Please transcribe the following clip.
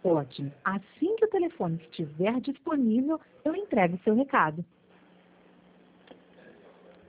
Ótimo. Assim que o telefone estiver disponível, eu entrego seu recado.